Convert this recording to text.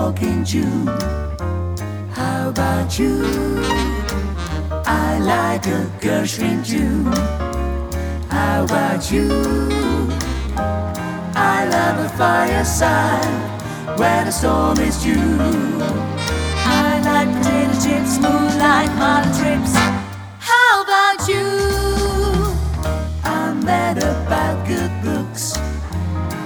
walk in June. How about you? I like a Gershwin tune. How about you? I love a fireside when a storm is due. I like potato chips, moonlight,